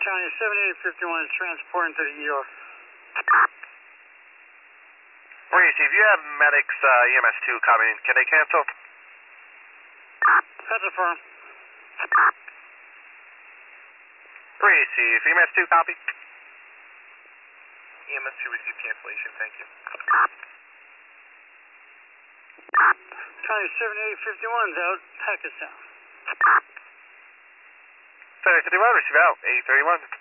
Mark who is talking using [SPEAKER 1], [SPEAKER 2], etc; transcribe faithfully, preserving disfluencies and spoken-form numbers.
[SPEAKER 1] County seventy-eight fifty-one is transporting to the E R.
[SPEAKER 2] Breezy, if you have medics uh, E M S two coming, can they cancel?
[SPEAKER 1] That's a firm.
[SPEAKER 2] Breezy, if E M S two copy?
[SPEAKER 3] E M S two received cancellation, thank you.
[SPEAKER 1] County seventy-eight fifty-one is out, Hackettstown.
[SPEAKER 2] seventy-eight fifty-one, receive out, eight thirty-one.